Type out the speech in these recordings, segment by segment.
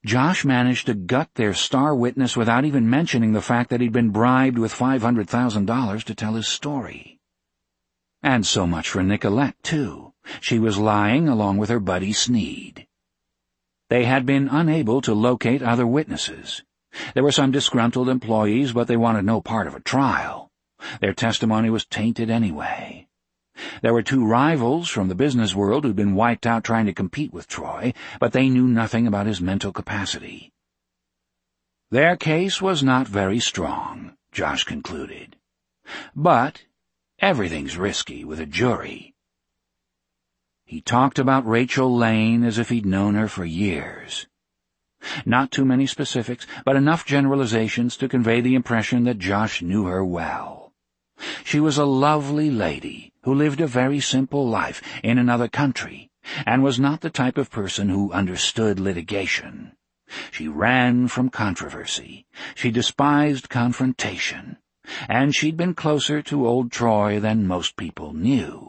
Josh managed to gut their star witness without even mentioning the fact that he'd been bribed with $500,000 to tell his story. And so much for Nicolette, too. She was lying along with her buddy Sneed. They had been unable to locate other witnesses. There were some disgruntled employees, but they wanted no part of a trial. Their testimony was tainted anyway. There were two rivals from the business world who'd been wiped out trying to compete with Troy, but they knew nothing about his mental capacity. Their case was not very strong, Josh concluded. But everything's risky with a jury. He talked about Rachel Lane as if he'd known her for years. Not too many specifics, but enough generalizations to convey the impression that Josh knew her well. She was a lovely lady who lived a very simple life in another country, and was not the type of person who understood litigation. She ran from controversy. She despised confrontation, and she'd been closer to old Troy than most people knew.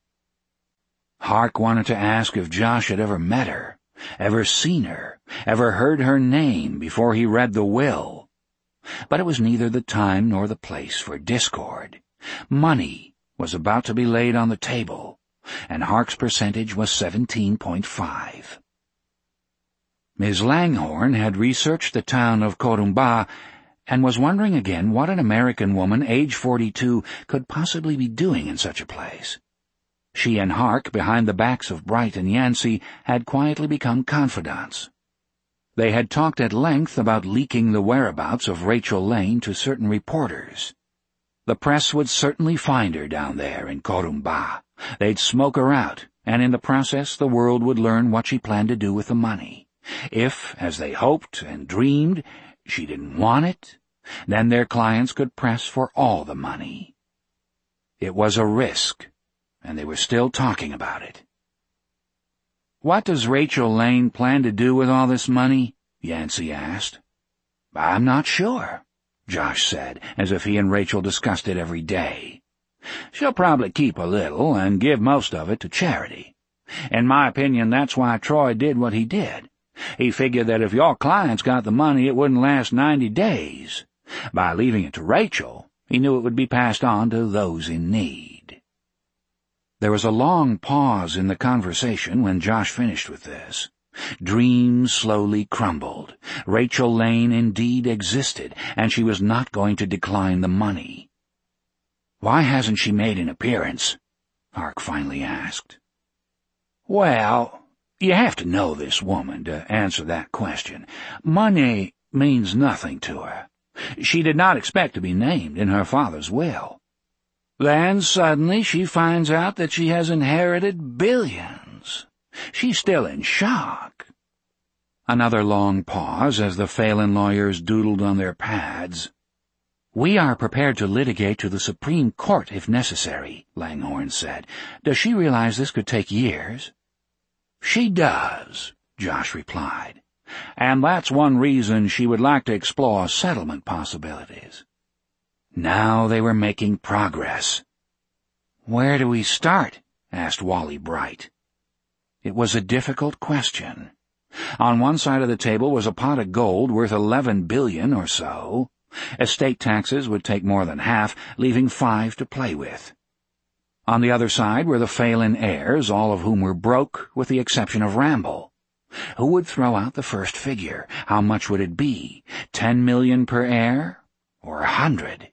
Hark wanted to ask if Josh had ever met her, ever seen her, ever heard her name before he read the will. But it was neither the time nor the place for discord. Money was about to be laid on the table, and Hark's percentage was 17.5. Ms. Langhorne had researched the town of Corumba and was wondering again what an American woman, age 42, could possibly be doing in such a place. She and Hark, behind the backs of Bright and Yancey, had quietly become confidants. They had talked at length about leaking the whereabouts of Rachel Lane to certain reporters. The press would certainly find her down there in Corumba. They'd smoke her out, and in the process the world would learn what she planned to do with the money. If, as they hoped and dreamed, she didn't want it, then their clients could press for all the money. It was a risk, and they were still talking about it. "What does Rachel Lane plan to do with all this money?" Yancey asked. "I'm not sure," Josh said, as if he and Rachel discussed it every day. "She'll probably keep a little and give most of it to charity. In my opinion, that's why Troy did what he did. He figured that if your clients got the money, it wouldn't last 90 days. By leaving it to Rachel, he knew it would be passed on to those in need." There was a long pause in the conversation when Josh finished with this. Dreams slowly crumbled. Rachel Lane indeed existed, and she was not going to decline the money. "Why hasn't she made an appearance?" Hark finally asked. "Well, you have to know this woman to answer that question. Money means nothing to her. She did not expect to be named in her father's will. Then suddenly she finds out that she has inherited billions. She's still in shock." Another long pause as the Phelan lawyers doodled on their pads. "We are prepared to litigate to the Supreme Court if necessary," Langhorne said. "Does she realize this could take years?" "She does," Josh replied. "And that's one reason she would like to explore settlement possibilities." Now they were making progress. "Where do we start?" asked Wally Bright. It was a difficult question. On one side of the table was a pot of gold worth $11 billion or so. Estate taxes would take more than half, leaving $5 to play with. On the other side were the Phelan heirs, all of whom were broke, with the exception of Ramble. Who would throw out the first figure? How much would it be? $10 million per heir? Or $100?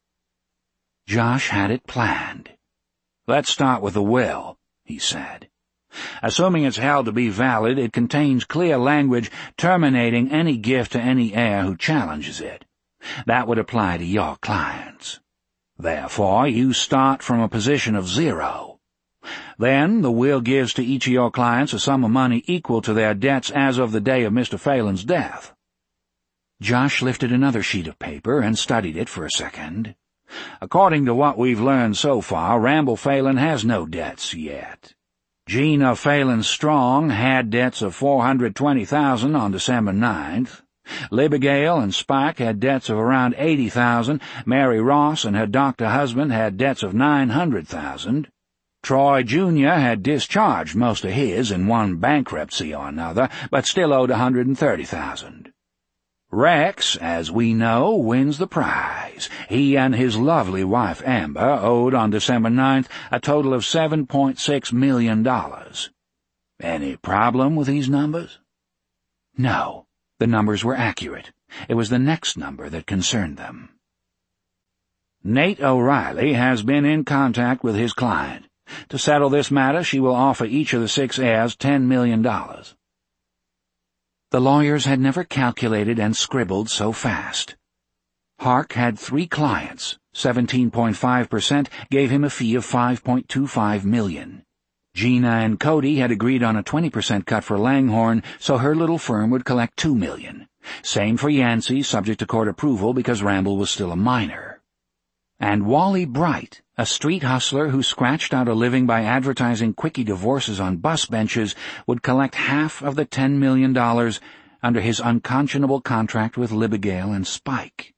Josh had it planned. "Let's start with the will," he said. "Assuming it's held to be valid, it contains clear language terminating any gift to any heir who challenges it. That would apply to your clients. Therefore, you start from a position of 0. Then, the will gives to each of your clients a sum of money equal to their debts as of the day of Mr. Phelan's death." Josh lifted another sheet of paper and studied it for a second. "According to what we've learned so far, Ramble Phelan has no debts yet. Gina Phelan Strong had debts of $420,000 on December 9th. Libigale and Spike had debts of around $80,000. Mary Ross and her doctor husband had debts of $900,000. Troy Jr. had discharged most of his in one bankruptcy or another, but still owed $130,000. Rex, as we know, wins the prize. He and his lovely wife Amber owed on December 9th a total of $7.6 million. Any problem with these numbers? No, the numbers were accurate. It was the next number that concerned them. Nate O'Reilly has been in contact with his client. To settle this matter, she will offer each of the 6 heirs $10 million. The lawyers had never calculated and scribbled so fast. Hark had 3 clients. 17.5% gave him a fee of $5.25 million. Gina and Cody had agreed on a 20% cut for Langhorne, so her little firm would collect $2 million. Same for Yancey, subject to court approval because Ramble was still a minor. And Wally Bright, a street hustler who scratched out a living by advertising quickie divorces on bus benches, would collect half of the $10 million under his unconscionable contract with Libigale and Spike.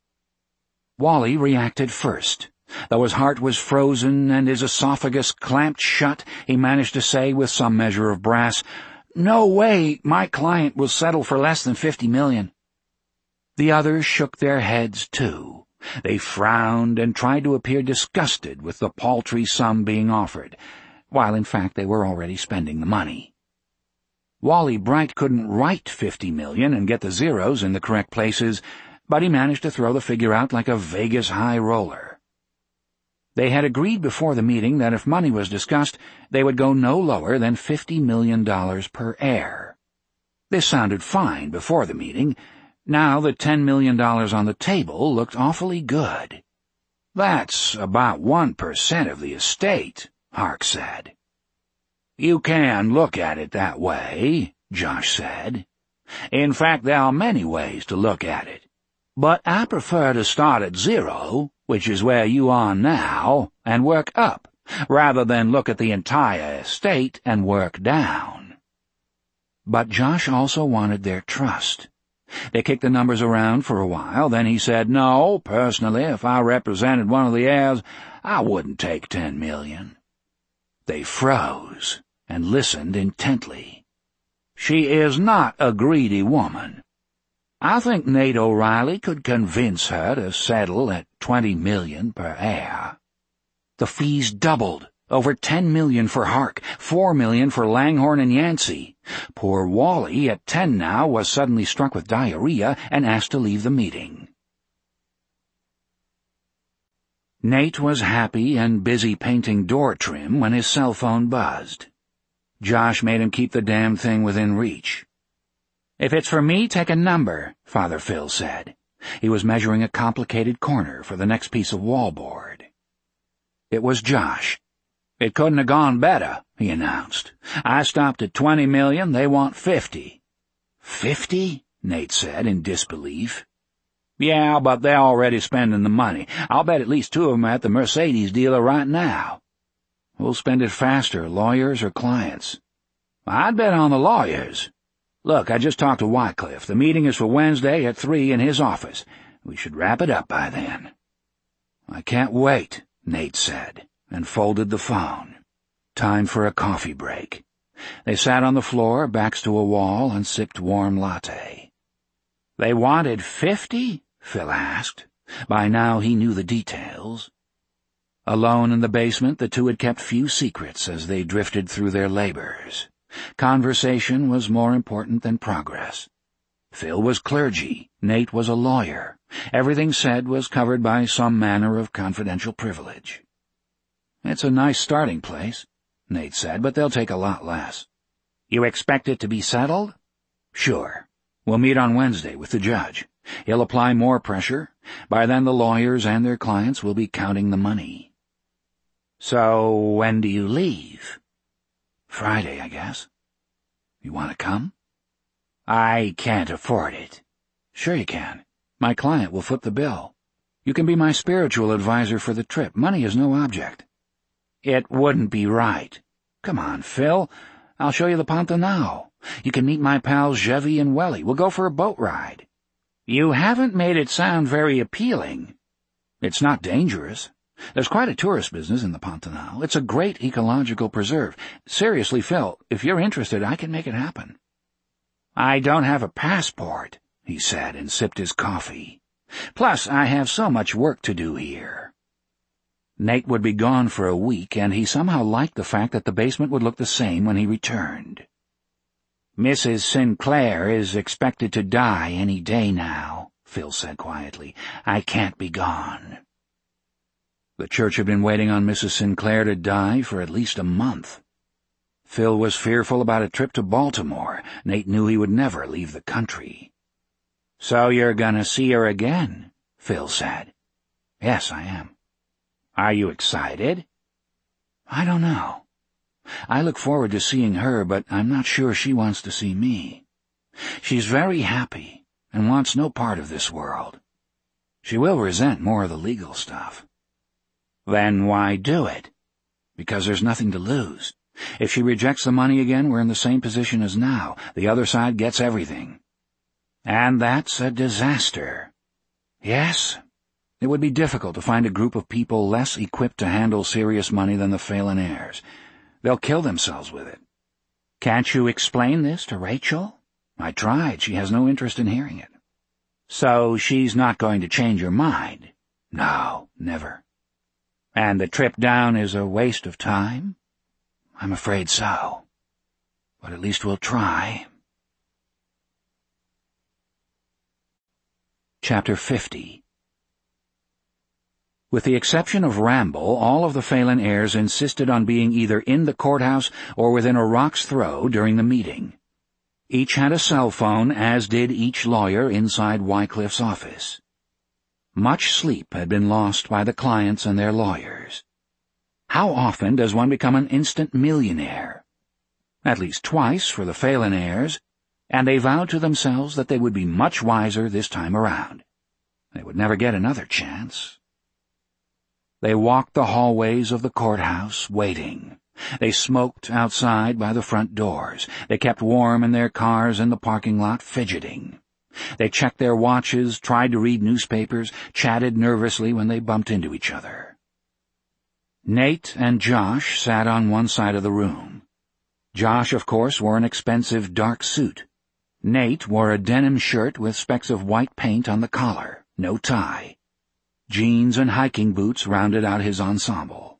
Wally reacted first. Though his heart was frozen and his esophagus clamped shut, he managed to say with some measure of brass, "No way, my client will settle for less than $50 million. The others shook their heads, too. They frowned and tried to appear disgusted with the paltry sum being offered, while in fact they were already spending the money. Wally Bright couldn't write $50 million and get the zeros in the correct places, but he managed to throw the figure out like a Vegas high roller. They had agreed before the meeting that if money was discussed, they would go no lower than $50 million per heir. This sounded fine before the meeting. Now the $10 million on the table looked awfully good. "That's about 1% of the estate," Hark said. "You can look at it that way," Josh said. "In fact, there are many ways to look at it. But I prefer to start at 0, which is where you are now, and work up, rather than look at the entire estate and work down." But Josh also wanted their trust. They kicked the numbers around for a while, then he said, "No, personally, if I represented one of the heirs, I wouldn't take $10 million. They froze and listened intently. She is not a greedy woman. I think Nate O'Reilly could convince her to settle at $20 million per heir. The fees doubled. Over $10 million for Hark, $4 million for Langhorne and Yancey. Poor Wally, at 10 now, was suddenly struck with diarrhea and asked to leave the meeting. Nate was happy and busy painting door trim when his cell phone buzzed. Josh made him keep the damn thing within reach. "If it's for me, take a number," Father Phil said. He was measuring a complicated corner for the next piece of wallboard. It was Josh. "It couldn't have gone better," he announced. "I stopped at $20 million, they want $50. $50? Nate said in disbelief. "Yeah, but they're already spending the money. I'll bet at least 2 of them are at the Mercedes dealer right now." "Who'll spend it faster, lawyers or clients?" "I'd bet on the lawyers. Look, I just talked to Wycliffe. The meeting is for Wednesday at 3 in his office. We should wrap it up by then." "I can't wait," Nate said, and folded the phone. Time for a coffee break. They sat on the floor, backs to a wall, and sipped warm latte. "They wanted 50? Phil asked. By now he knew the details. Alone in the basement, the two had kept few secrets as they drifted through their labors. Conversation was more important than progress. Phil was clergy, Nate was a lawyer. Everything said was covered by some manner of confidential privilege. "It's a nice starting place," Nate said, "but they'll take a lot less." "You expect it to be settled?" "Sure. We'll meet on Wednesday with the judge. He'll apply more pressure. By then the lawyers and their clients will be counting the money." "So when do you leave?" "Friday, I guess. You want to come?" "I can't afford it." "Sure you can. My client will foot the bill. You can be my spiritual advisor for the trip. Money is no object." "It wouldn't be right." "Come on, Phil. I'll show you the Pantanal. You can meet my pals Jevy and Welly. We'll go for a boat ride." "You haven't made it sound very appealing." "It's not dangerous. There's quite a tourist business in the Pantanal. It's a great ecological preserve. Seriously, Phil, if you're interested, I can make it happen." "I don't have a passport," he said, and sipped his coffee. "Plus, I have so much work to do here." Nate would be gone for a week, and he somehow liked the fact that the basement would look the same when he returned. "Mrs. Sinclair is expected to die any day now," Phil said quietly. "I can't be gone." The church had been waiting on Mrs. Sinclair to die for at least a month. Phil was fearful about a trip to Baltimore. Nate knew he would never leave the country. "So you're gonna see her again?" Phil said. "Yes, I am." "Are you excited?" "I don't know. I look forward to seeing her, but I'm not sure she wants to see me. She's very happy and wants no part of this world. She will resent more of the legal stuff." "Then why do it?" "Because there's nothing to lose. If she rejects the money again, we're in the same position as now. The other side gets everything." "And that's a disaster." "Yes. It would be difficult to find a group of people less equipped to handle serious money than the Phelan heirs. They'll kill themselves with it." "Can't you explain this to Rachel?" "I tried. She has no interest in hearing it." "So she's not going to change her mind?" "No, never." "And the trip down is a waste of time?" "I'm afraid so. But at least we'll try." Chapter 50. With the exception of Ramble, all of the Phelan heirs insisted on being either in the courthouse or within a rock's throw during the meeting. Each had a cell phone, as did each lawyer inside Wycliffe's office. Much sleep had been lost by the clients and their lawyers. How often does one become an instant millionaire? At least twice for the Phelan heirs, and they vowed to themselves that they would be much wiser this time around. They would never get another chance. They walked the hallways of the courthouse, waiting. They smoked outside by the front doors. They kept warm in their cars in the parking lot, fidgeting. They checked their watches, tried to read newspapers, chatted nervously when they bumped into each other. Nate and Josh sat on one side of the room. Josh, of course, wore an expensive dark suit. Nate wore a denim shirt with specks of white paint on the collar, no tie. Jeans and hiking boots rounded out his ensemble.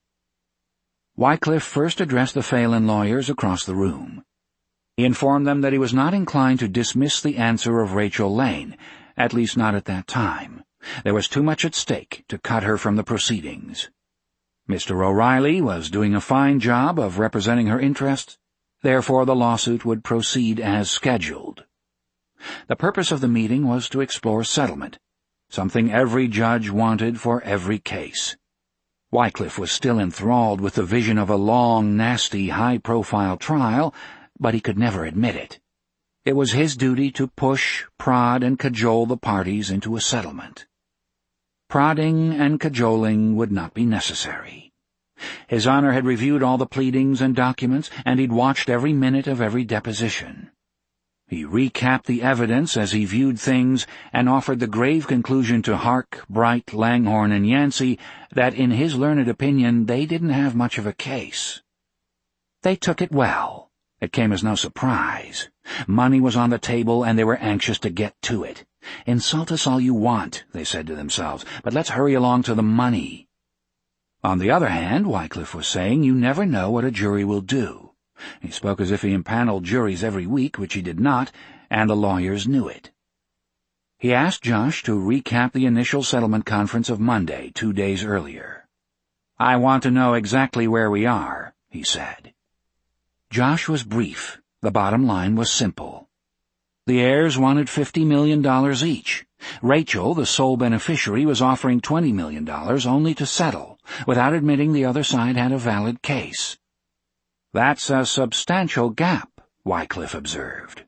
Wycliffe first addressed the Phelan lawyers across the room. He informed them that he was not inclined to dismiss the answer of Rachel Lane, at least not at that time. There was too much at stake to cut her from the proceedings. Mr. O'Reilly was doing a fine job of representing her interests, therefore the lawsuit would proceed as scheduled. The purpose of the meeting was to explore settlement, something every judge wanted for every case. Wycliffe was still enthralled with the vision of a long, nasty, high-profile trial, but he could never admit it. It was his duty to push, prod, and cajole the parties into a settlement. Prodding and cajoling would not be necessary. His Honor had reviewed all the pleadings and documents, and he'd watched every minute of every deposition. He recapped the evidence as he viewed things and offered the grave conclusion to Hark, Bright, Langhorne, and Yancey that, in his learned opinion, they didn't have much of a case. They took it well. It came as no surprise. Money was on the table, and they were anxious to get to it. "Insult us all you want," they said to themselves, "but let's hurry along to the money." On the other hand, Wycliffe was saying, you never know what a jury will do. He spoke as if he impaneled juries every week, which he did not, and the lawyers knew it. He asked Josh to recap the initial settlement conference of Monday, 2 days earlier. "I want to know exactly where we are," he said. Josh was brief. The bottom line was simple. The heirs wanted $50 million each. Rachel, the sole beneficiary, was offering $20 million only to settle, without admitting the other side had a valid case. "That's a substantial gap," Wycliffe observed.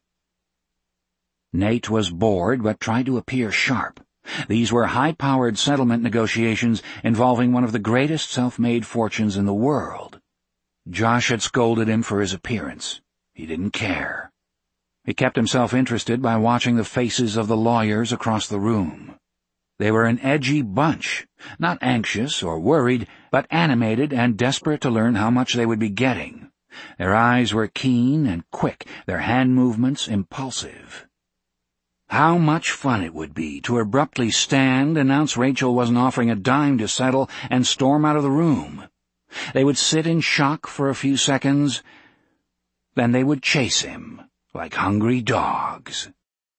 Nate was bored but tried to appear sharp. These were high-powered settlement negotiations involving one of the greatest self-made fortunes in the world. Josh had scolded him for his appearance. He didn't care. He kept himself interested by watching the faces of the lawyers across the room. They were an edgy bunch, not anxious or worried, but animated and desperate to learn how much they would be getting. Their eyes were keen and quick, their hand movements impulsive. How much fun it would be to abruptly stand, announce Rachel wasn't offering a dime to settle, and storm out of the room. They would sit in shock for a few seconds, then they would chase him like hungry dogs.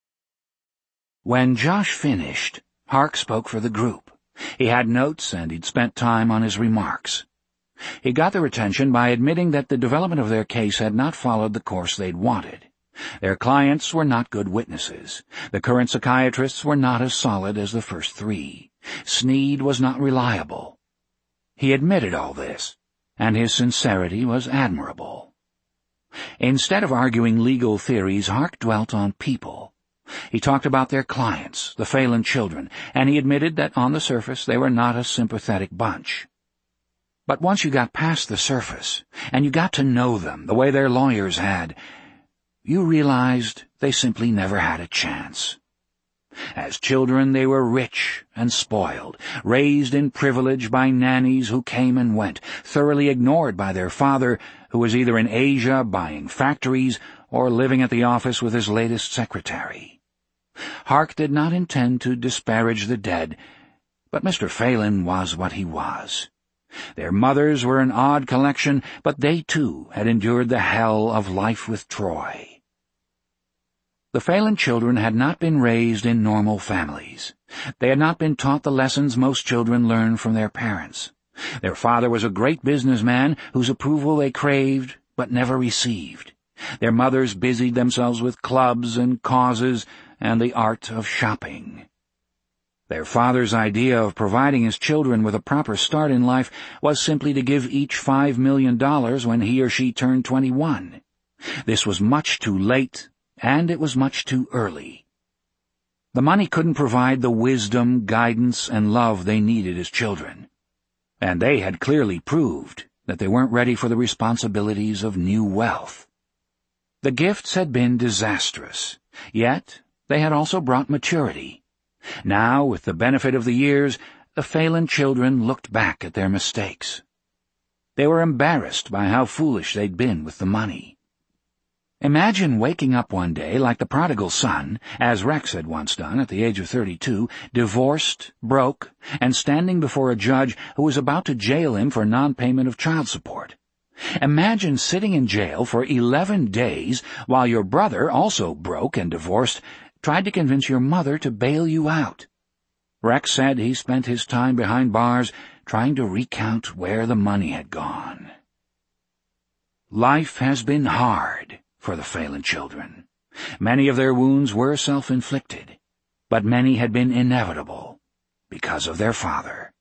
When Josh finished, Hark spoke for the group. He had notes and he'd spent time on his remarks. He got their attention by admitting that the development of their case had not followed the course they'd wanted. Their clients were not good witnesses. The current psychiatrists were not as solid as the first three. Sneed was not reliable. He admitted all this, and his sincerity was admirable. Instead of arguing legal theories, Hark dwelt on people. He talked about their clients, the Phelan children, and he admitted that on the surface they were not a sympathetic bunch. But once you got past the surface, and you got to know them the way their lawyers had, you realized they simply never had a chance. As children they were rich and spoiled, raised in privilege by nannies who came and went, thoroughly ignored by their father, who was either in Asia buying factories or living at the office with his latest secretary. Hark did not intend to disparage the dead, but Mr. Phelan was what he was. Their mothers were an odd collection, but they too had endured the hell of life with Troy. The Phelan children had not been raised in normal families. They had not been taught the lessons most children learn from their parents. Their father was a great businessman whose approval they craved but never received. Their mothers busied themselves with clubs and causes and the art of shopping. Their father's idea of providing his children with a proper start in life was simply to give each $5 million when he or she turned 21. This was much too late, and it was much too early. The money couldn't provide the wisdom, guidance, and love they needed as children, and they had clearly proved that they weren't ready for the responsibilities of new wealth. The gifts had been disastrous, yet they had also brought maturity. Now, with the benefit of the years, the Phelan children looked back at their mistakes. They were embarrassed by how foolish they'd been with the money. Imagine waking up one day like the prodigal son, as Rex had once done at the age of 32, divorced, broke, and standing before a judge who was about to jail him for non-payment of child support. Imagine sitting in jail for 11 days while your brother, also broke and divorced, tried to convince your mother to bail you out. Rex said he spent his time behind bars trying to recount where the money had gone. Life has been hard for the Phelan children. Many of their wounds were self-inflicted, but many had been inevitable because of their father.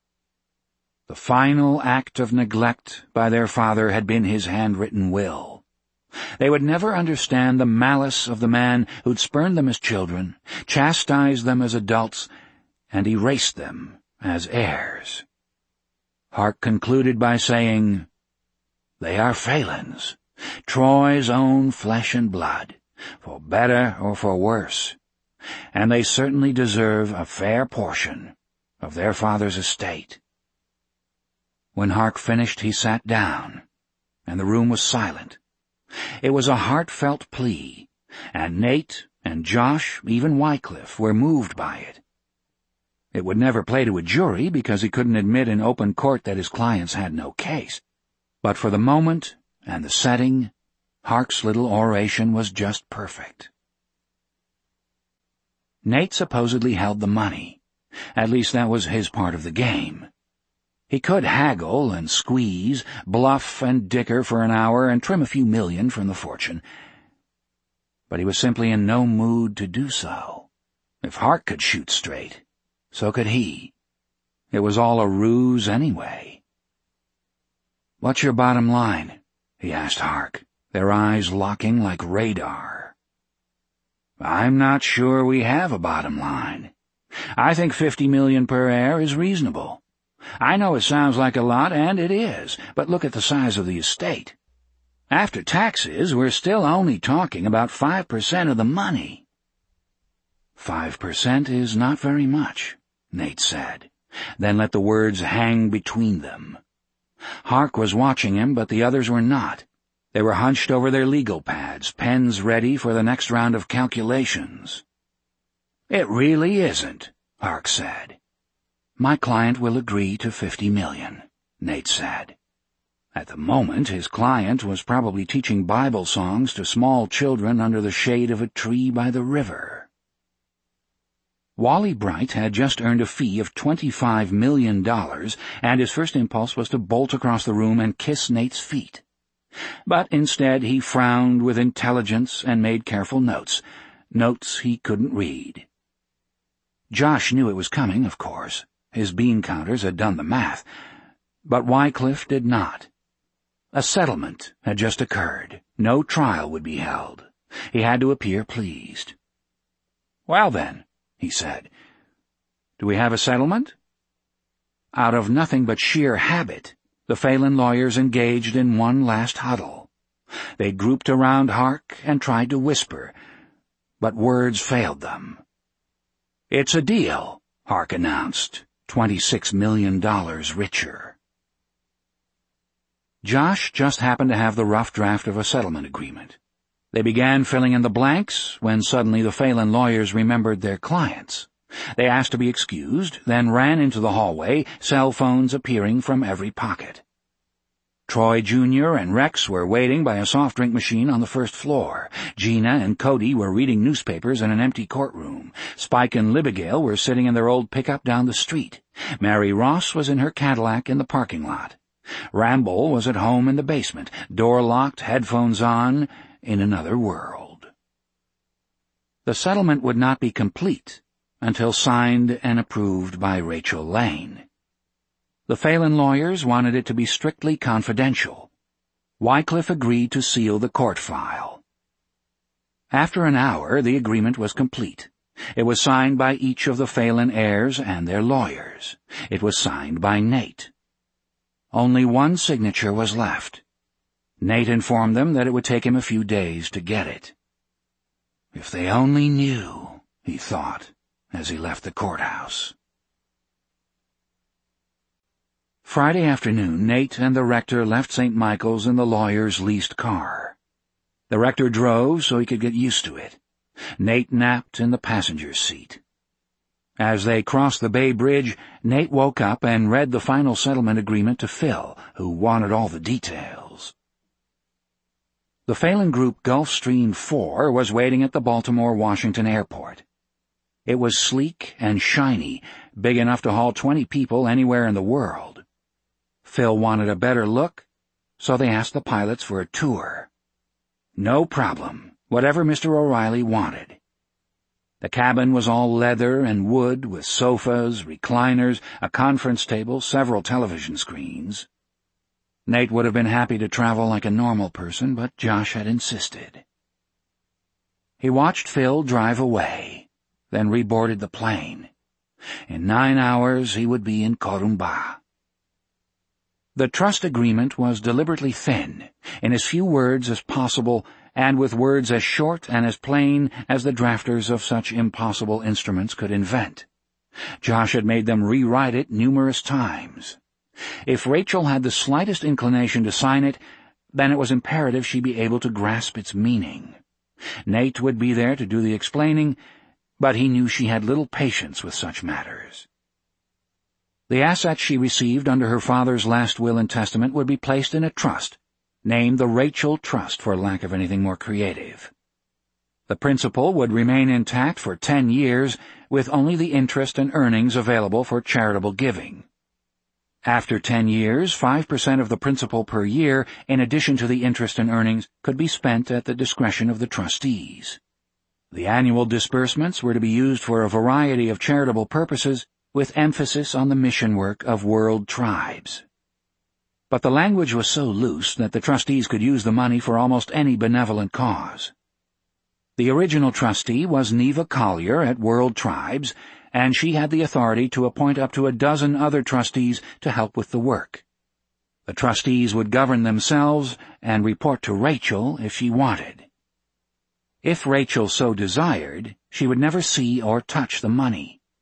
The final act of neglect by their father had been his handwritten will. They would never understand the malice of the man who'd spurned them as children, chastised them as adults, and erased them as heirs. Hark concluded by saying, "They are Phelans, Troy's own flesh and blood, for better or for worse, and they certainly deserve a fair portion of their father's estate." When Hark finished, he sat down, and the room was silent. It was a heartfelt plea, and Nate and Josh, even Wycliffe, were moved by it. It would never play to a jury because he couldn't admit in open court that his clients had no case. But for the moment and the setting, Hark's little oration was just perfect. Nate supposedly held the money. At least that was his part of the game. He could haggle and squeeze, bluff and dicker for an hour and trim a few million from the fortune. But he was simply in no mood to do so. If Hark could shoot straight, so could he. It was all a ruse anyway. "What's your bottom line?" he asked Hark, their eyes locking like radar. "I'm not sure we have a bottom line. I think 50 million per heir is reasonable. I know it sounds like a lot, and it is, but look at the size of the estate. After taxes, we're still only talking about 5% of the money." 5% is not very much, Nate said, then let the words hang between them. Hark was watching him, but the others were not. They were hunched over their legal pads, pens ready for the next round of calculations. "It really isn't," Hark said. "My client will agree to $50 million, Nate said. At the moment, his client was probably teaching Bible songs to small children under the shade of a tree by the river. Wally Bright had just earned a fee of $25 million, and his first impulse was to bolt across the room and kiss Nate's feet. But instead he frowned with intelligence and made careful notes he couldn't read. Josh knew it was coming, of course. His bean counters had done the math. But Wycliffe did not. A settlement had just occurred. No trial would be held. He had to appear pleased. "Well then," he said, "do we have a settlement?" Out of nothing but sheer habit, the Phelan lawyers engaged in one last huddle. They grouped around Hark and tried to whisper, but words failed them. "It's a deal," Hark announced, $26 million richer. Josh just happened to have the rough draft of a settlement agreement. They began filling in the blanks when suddenly the Phelan lawyers remembered their clients. They asked to be excused, then ran into the hallway, cell phones appearing from every pocket. Troy Jr. and Rex were waiting by a soft drink machine on the first floor. Gina and Cody were reading newspapers in an empty courtroom. Spike and Libigale were sitting in their old pickup down the street. Mary Ross was in her Cadillac in the parking lot. Ramble was at home in the basement, door locked, headphones on, in another world. The settlement would not be complete until signed and approved by Rachel Lane. The Phelan lawyers wanted it to be strictly confidential. Wycliffe agreed to seal the court file. After an hour, the agreement was complete. It was signed by each of the Phelan heirs and their lawyers. It was signed by Nate. Only one signature was left. Nate informed them that it would take him a few days to get it. If they only knew, he thought, as he left the courthouse. Friday afternoon, Nate and the rector left St. Michael's in the lawyer's leased car. The rector drove so he could get used to it. Nate napped in the passenger's seat. As they crossed the Bay Bridge, Nate woke up and read the final settlement agreement to Phil, who wanted all the details. The Phelan Group Gulfstream 4 was waiting at the Baltimore-Washington airport. It was sleek and shiny, big enough to haul 20 people anywhere in the world. Phil wanted a better look, so they asked the pilots for a tour. No problem, whatever Mr. O'Reilly wanted. The cabin was all leather and wood, with sofas, recliners, a conference table, several television screens. Nate would have been happy to travel like a normal person, but Josh had insisted. He watched Phil drive away, then reboarded the plane. In 9 hours he would be in Corumba. The trust agreement was deliberately thin, in as few words as possible, and with words as short and as plain as the drafters of such impossible instruments could invent. Josh had made them rewrite it numerous times. If Rachel had the slightest inclination to sign it, then it was imperative she be able to grasp its meaning. Nate would be there to do the explaining, but he knew she had little patience with such matters. The assets she received under her father's last will and testament would be placed in a trust, named the Rachel Trust for lack of anything more creative. The principal would remain intact for 10 years, with only the interest and earnings available for charitable giving. After 10 years, 5% of the principal per year, in addition to the interest and earnings, could be spent at the discretion of the trustees. The annual disbursements were to be used for a variety of charitable purposes, with emphasis on the mission work of World Tribes. But the language was so loose that the trustees could use the money for almost any benevolent cause. The original trustee was Neva Collier at World Tribes, and she had the authority to appoint up to 12 other trustees to help with the work. The trustees would govern themselves and report to Rachel if she wanted. If Rachel so desired, she would never see or touch the money.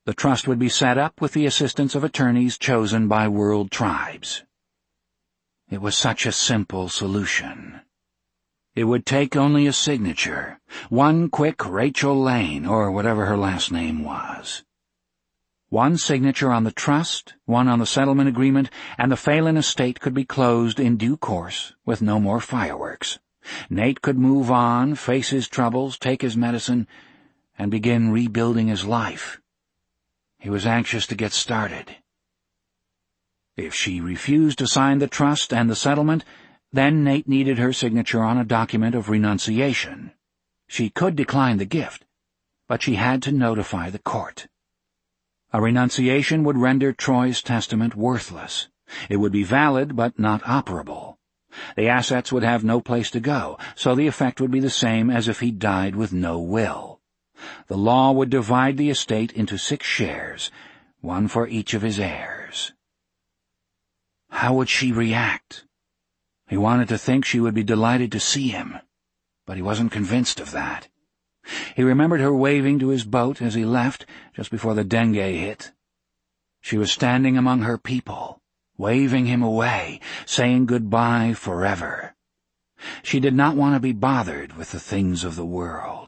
The trust would be set up with the assistance of attorneys chosen by world tribes. It was such a simple solution. It would take only a signature, one quick Rachel Lane, or whatever her last name was. One signature on the trust, one on the settlement agreement, and the Phelan estate could be closed in due course with no more fireworks. Nate could move on, face his troubles, take his medicine, and begin rebuilding his life. He was anxious to get started. If she refused to sign the trust and the settlement, then Nate needed her signature on a document of renunciation. She could decline the gift, but she had to notify the court. A renunciation would render Troy's testament worthless. It would be valid but not operable. The assets would have no place to go, so the effect would be the same as if he died with no will. The law would divide the estate into 6 shares, one for each of his heirs. How would she react? He wanted to think she would be delighted to see him, but he wasn't convinced of that. He remembered her waving to his boat as he left, just before the dengue hit. She was standing among her people, waving him away, saying goodbye forever. She did not want to be bothered with the things of the world.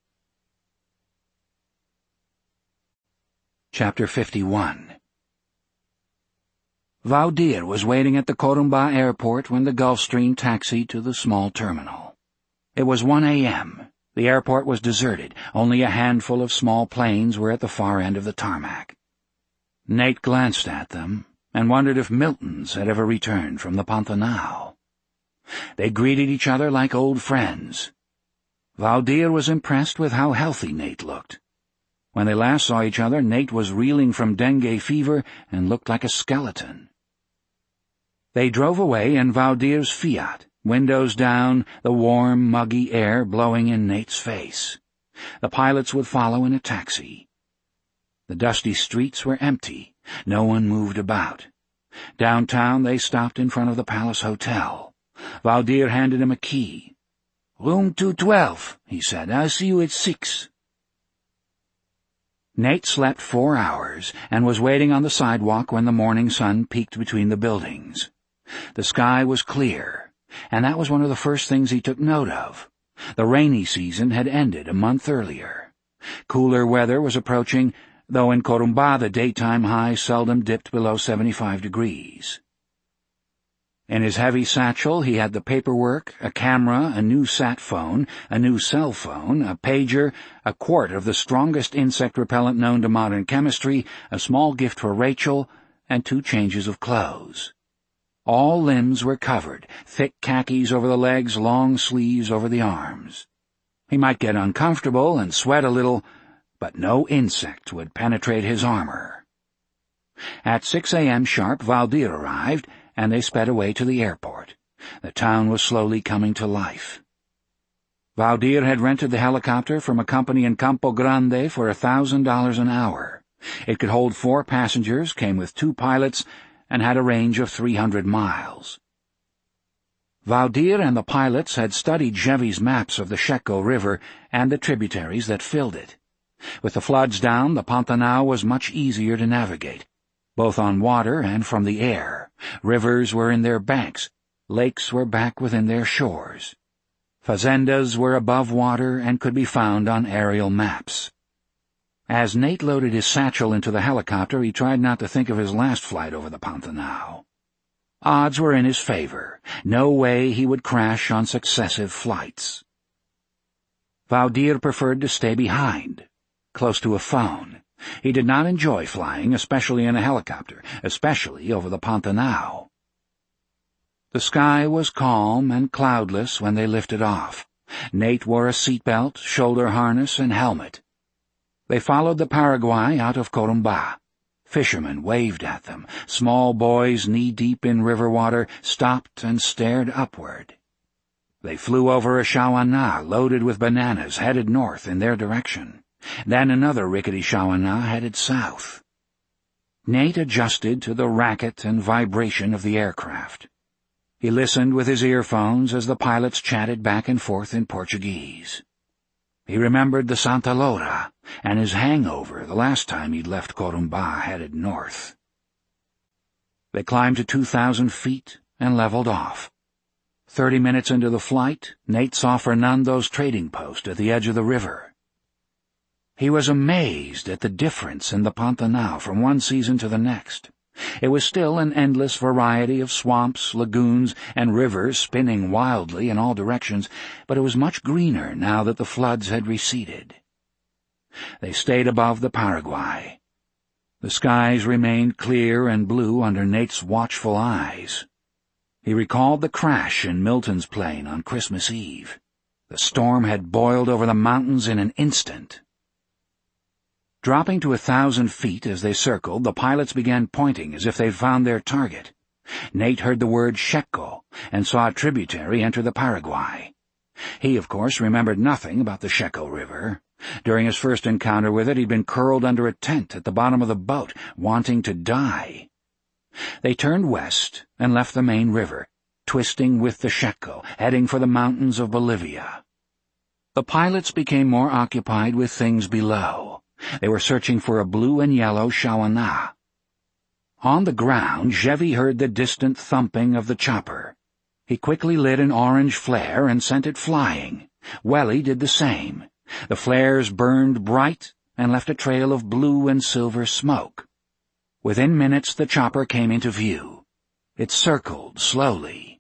Chapter 51. Valdir was waiting at the Corumbá airport when the Gulfstream taxied to the small terminal. It was 1 a.m. The airport was deserted. Only a handful of small planes were at the far end of the tarmac. Nate glanced at them and wondered if Milton's had ever returned from the Pantanal. They greeted each other like old friends. Valdir was impressed with how healthy Nate looked. When they last saw each other, Nate was reeling from dengue fever and looked like a skeleton. They drove away in Valdir's Fiat, windows down, the warm, muggy air blowing in Nate's face. The pilots would follow in a taxi. The dusty streets were empty. No one moved about. Downtown they stopped in front of the Palace Hotel. Valdir handed him a key. "Room 212, he said. "I'll see you at 6. Nate slept 4 hours and was waiting on the sidewalk when the morning sun peeked between the buildings. The sky was clear, and that was one of the first things he took note of. The rainy season had ended a month earlier. Cooler weather was approaching, though in Corumbá the daytime high seldom dipped below 75 degrees. In his heavy satchel he had the paperwork, a camera, a new sat phone, a new cell phone, a pager, a quart of the strongest insect repellent known to modern chemistry, a small gift for Rachel, and 2 changes of clothes. All limbs were covered, thick khakis over the legs, long sleeves over the arms. He might get uncomfortable and sweat a little, but no insect would penetrate his armor. At 6 a.m. sharp, Valdir arrived, and they sped away to the airport. The town was slowly coming to life. Valdir had rented the helicopter from a company in Campo Grande for $1,000 an hour. It could hold 4 passengers, came with 2 pilots, and had a range of 300 miles. Valdir and the pilots had studied Jevy's maps of the Checo River and the tributaries that filled it. With the floods down, the Pantanal was much easier to navigate, both on water and from the air. Rivers were in their banks, lakes were back within their shores. Fazendas were above water and could be found on aerial maps. As Nate loaded his satchel into the helicopter, he tried not to think of his last flight over the Pantanal. Odds were in his favor. No way he would crash on successive flights. Valdir preferred to stay behind, close to a phone. He did not enjoy flying, especially in a helicopter, especially over the Pantanal. The sky was calm and cloudless when they lifted off. Nate wore a seatbelt, shoulder harness, and helmet. They followed the Paraguay out of Corumbá. Fishermen waved at them. Small boys, knee-deep in river water, stopped and stared upward. They flew over a Shawana loaded with bananas, headed north in their direction. Then another rickety Shawana headed south. Nate adjusted to the racket and vibration of the aircraft. He listened with his earphones as the pilots chatted back and forth in Portuguese. He remembered the Santa Laura, and his hangover the last time he'd left Corumbá headed north. They climbed to 2,000 feet and leveled off. 30 minutes into the flight, Nate saw Fernando's trading post at the edge of the river. He was amazed at the difference in the Pantanal from one season to the next. It was still an endless variety of swamps, lagoons, and rivers spinning wildly in all directions, but it was much greener now that the floods had receded. They stayed above the Paraguay. The skies remained clear and blue under Nate's watchful eyes. He recalled the crash in Milton's plane on Christmas Eve. The storm had boiled over the mountains in an instant. Dropping to 1,000 feet as they circled, the pilots began pointing as if they'd found their target. Nate heard the word Checo and saw a tributary enter the Paraguay. He, of course, remembered nothing about the Checo River. During his first encounter with it, he'd been curled under a tent at the bottom of the boat, wanting to die. They turned west and left the main river, twisting with the Checo, heading for the mountains of Bolivia. The pilots became more occupied with things below. They were searching for a blue and yellow Shawana. On the ground, Chevy heard the distant thumping of the chopper. He quickly lit an orange flare and sent it flying. Welly did the same. The flares burned bright and left a trail of blue and silver smoke. Within minutes, the chopper came into view. It circled slowly.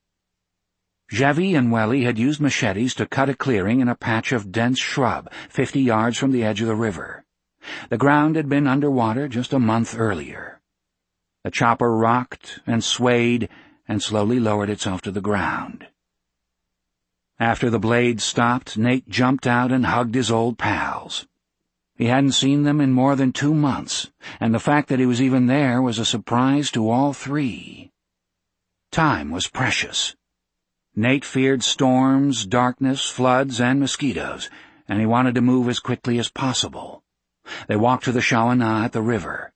Chevy and Welly had used machetes to cut a clearing in a patch of dense shrub 50 yards from the edge of the river. The ground had been underwater just a month earlier. The chopper rocked and swayed and slowly lowered itself to the ground. After the blade stopped, Nate jumped out and hugged his old pals. He hadn't seen them in more than 2 months, and the fact that he was even there was a surprise to all three. Time was precious. Nate feared storms, darkness, floods, and mosquitoes, and he wanted to move as quickly as possible. They walked to the Shawana at the river.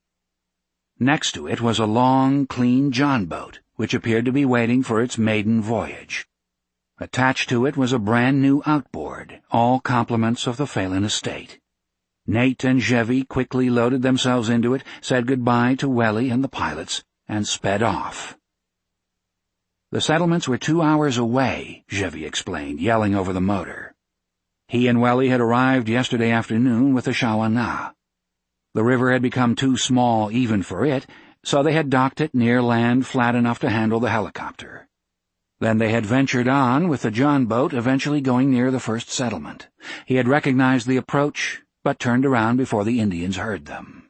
Next to it was a long, clean John boat, which appeared to be waiting for its maiden voyage. Attached to it was a brand-new outboard, all compliments of the Phelan estate. Nate and Chevy quickly loaded themselves into it, said goodbye to Welly and the pilots, and sped off. The settlements were 2 hours away, Chevy explained, yelling over the motor. He and Welly had arrived yesterday afternoon with the Shawana. The river had become too small even for it, so they had docked it near land flat enough to handle the helicopter. Then they had ventured on, with the John boat eventually going near the first settlement. He had recognized the approach, but turned around before the Indians heard them.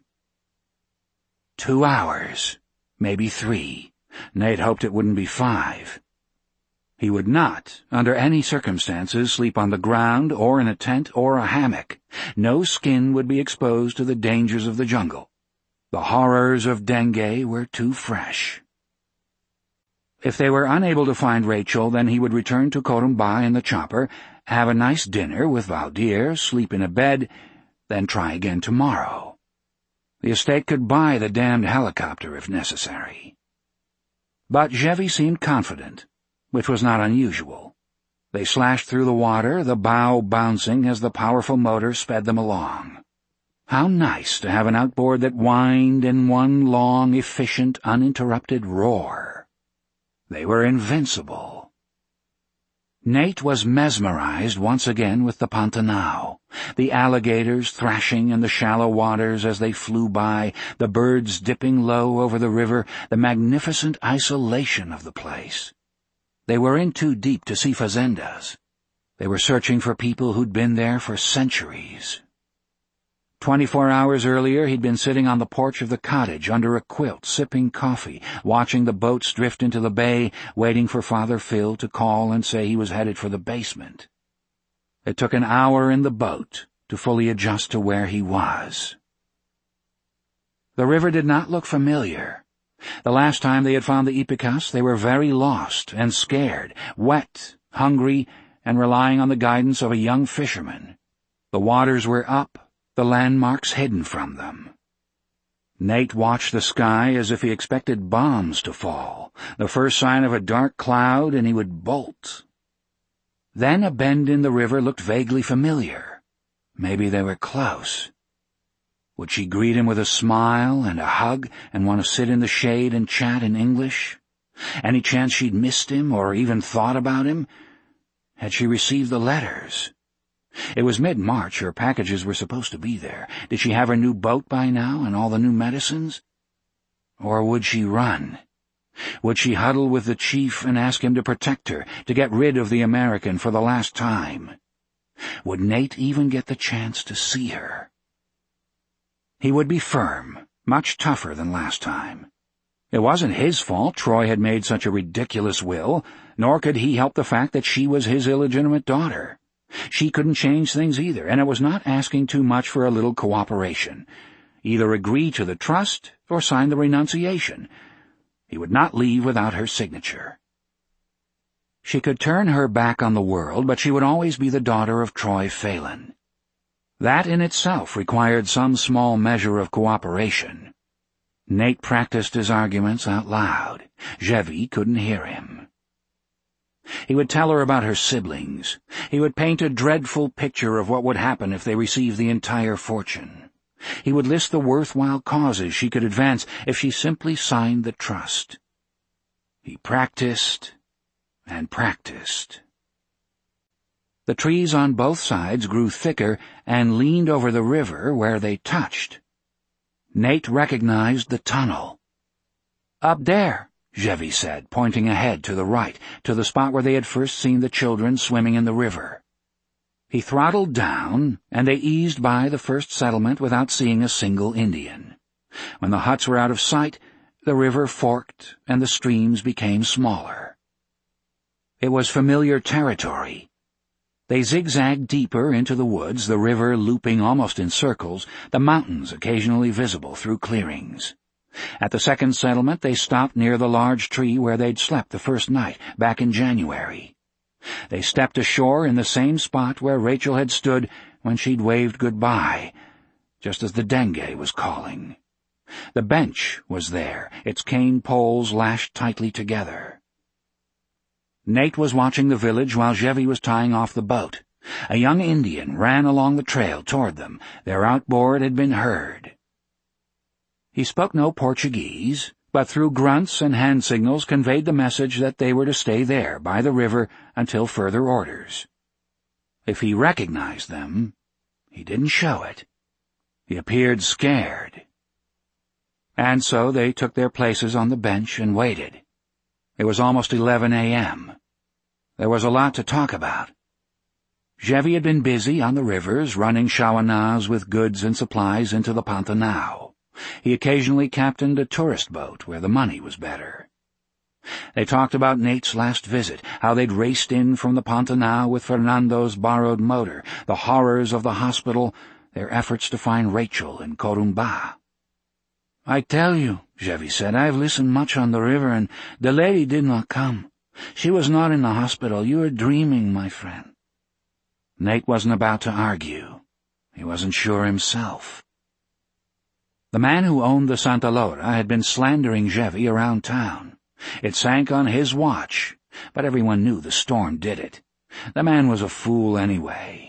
2 hours, maybe 3. Nate hoped it wouldn't be 5. He would not, under any circumstances, sleep on the ground or in a tent or a hammock. No skin would be exposed to the dangers of the jungle. The horrors of dengue were too fresh. If they were unable to find Rachel, then he would return to Corumbá in the chopper, have a nice dinner with Valdir, sleep in a bed, then try again tomorrow. The estate could buy the damned helicopter if necessary. But Chevy seemed confident, which was not unusual. They slashed through the water, the bow bouncing as the powerful motor sped them along. How nice to have an outboard that whined in one long, efficient, uninterrupted roar. They were invincible. Nate was mesmerized once again with the Pantanal, the alligators thrashing in the shallow waters as they flew by, the birds dipping low over the river, the magnificent isolation of the place. They were in too deep to see fazendas. They were searching for people who'd been there for centuries. 24 hours earlier, he'd been sitting on the porch of the cottage under a quilt, sipping coffee, watching the boats drift into the bay, waiting for Father Phil to call and say he was headed for the basement. It took an hour in the boat to fully adjust to where he was. The river did not look familiar. The last time they had found the Ipicas, they were very lost and scared, wet, hungry, and relying on the guidance of a young fisherman. The waters were up, the landmarks hidden from them. Nate watched the sky as if he expected bombs to fall, the first sign of a dark cloud, and he would bolt. Then a bend in the river looked vaguely familiar. maybe they were close. Would she greet him with a smile and a hug and want to sit in the shade and chat in English? Any chance she'd missed him or even thought about him? Had she received the letters? It was mid-March. Her packages were supposed to be there. Did she have her new boat by now and all the new medicines? Or would she run? Would she huddle with the chief and ask him to protect her, to get rid of the American for the last time? Would Nate even get the chance to see her? He would be firm, much tougher than last time. It wasn't his fault Troy had made such a ridiculous will, nor could he help the fact that she was his illegitimate daughter. She couldn't change things either, and it was not asking too much for a little cooperation. Either agree to the trust or sign the renunciation. He would not leave without her signature. She could turn her back on the world, but she would always be the daughter of Troy Phelan. That in itself required some small measure of cooperation. Nate practiced his arguments out loud. Gevi couldn't hear him. He would tell her about her siblings. He would paint a dreadful picture of what would happen if they received the entire fortune. He would list the worthwhile causes she could advance if she simply signed the trust. He practiced and practiced. The trees on both sides grew thicker and leaned over the river where they touched. Nate recognized the tunnel. "Up there," Gevi said, pointing ahead to the right, to the spot where they had first seen the children swimming in the river. He throttled down, and they eased by the first settlement without seeing a single Indian. When the huts were out of sight, the river forked and the streams became smaller. It was familiar territory. They zigzagged deeper into the woods, the river looping almost in circles, the mountains occasionally visible through clearings. At the second settlement, they stopped near the large tree where they'd slept the first night, back in January. They stepped ashore in the same spot where Rachel had stood when she'd waved goodbye, just as the Denge was calling. The bench was there, its cane poles lashed tightly together. Nate was watching the village while Gevi was tying off the boat. A young Indian ran along the trail toward them. Their outboard had been heard. He spoke no Portuguese, but through grunts and hand signals conveyed the message that they were to stay there, by the river, until further orders. If he recognized them, he didn't show it. He appeared scared. And so they took their places on the bench and waited. It was almost 11 a.m. There was a lot to talk about. Gevi had been busy on the rivers, running chaouanais with goods and supplies into the Pantanal. He occasionally captained a tourist boat where the money was better. They talked about Nate's last visit, how they'd raced in from the Pantanal with Fernando's borrowed motor, the horrors of the hospital, their efforts to find Rachel in Corumbá. "I tell you," Gevi said, "I've listened much on the river, and the lady did not come. She was not in the hospital. You are dreaming, my friend." Nate wasn't about to argue. He wasn't sure himself. The man who owned the Santa Laura had been slandering Gevi around town. It sank on his watch, but everyone knew the storm did it. The man was a fool anyway.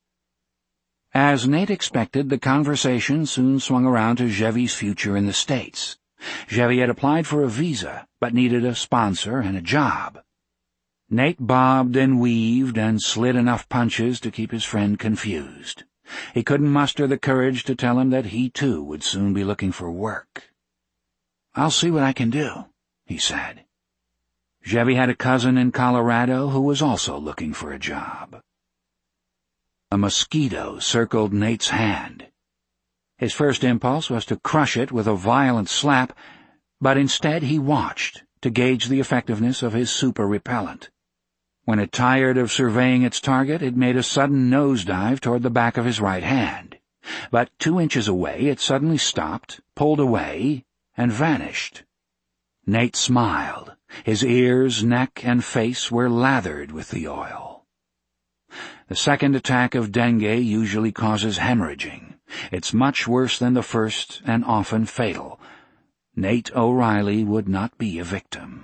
As Nate expected, the conversation soon swung around to Gevi's future in the States. Gevi had applied for a visa, but needed a sponsor and a job. Nate bobbed and weaved and slid enough punches to keep his friend confused. He couldn't muster the courage to tell him that he, too, would soon be looking for work. "I'll see what I can do," he said. Gevi had a cousin in Colorado who was also looking for a job. A mosquito circled Nate's hand. His first impulse was to crush it with a violent slap, but instead he watched to gauge the effectiveness of his super repellent. When it tired of surveying its target, it made a sudden nosedive toward the back of his right hand. But 2 inches away, it suddenly stopped, pulled away, and vanished. Nate smiled. His ears, neck, and face were lathered with the oil. The second attack of dengue usually causes hemorrhaging. It's much worse than the first and often fatal. Nate O'Reilly would not be a victim.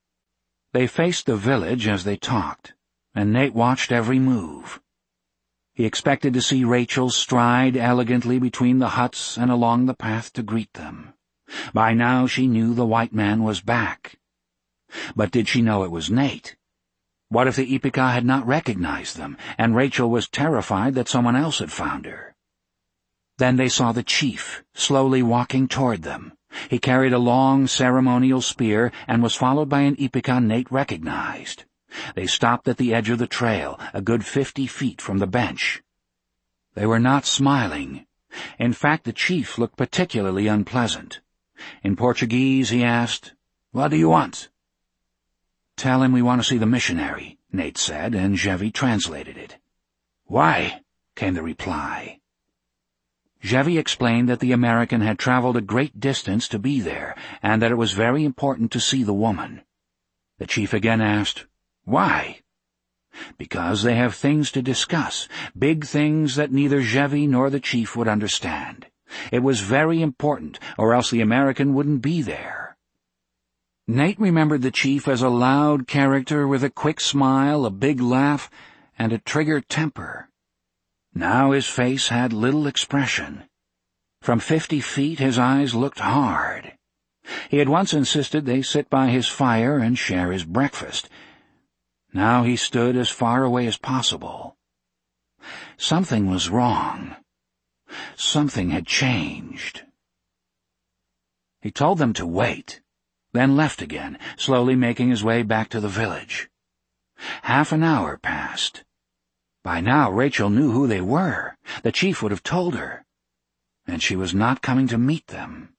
They faced the village as they talked, and Nate watched every move. He expected to see Rachel stride elegantly between the huts and along the path to greet them. By now she knew the white man was back. But did she know it was Nate? What if the Ipika had not recognized them, and Rachel was terrified that someone else had found her? Then they saw the chief, slowly walking toward them. He carried a long ceremonial spear and was followed by an Ipika Nate recognized. They stopped at the edge of the trail, a good 50 feet from the bench. They were not smiling. In fact, the chief looked particularly unpleasant. In Portuguese, he asked, "What do you want?" "Tell him we want to see the missionary," Nate said, and Gevi translated it. "Why?" came the reply. Gevi explained that the American had traveled a great distance to be there, and that it was very important to see the woman. The chief again asked, "Why?" "Because they have things to discuss, big things that neither Gevi nor the chief would understand. It was very important, or else the American wouldn't be there." Nate remembered the chief as a loud character with a quick smile, a big laugh, and a trigger temper. Now his face had little expression. From 50 feet his eyes looked hard. He had once insisted they sit by his fire and share his breakfast. Now he stood as far away as possible. Something was wrong. Something had changed. He told them to wait, then left again, slowly making his way back to the village. Half an hour passed. By now Rachel knew who they were. The chief would have told her. And she was not coming to meet them.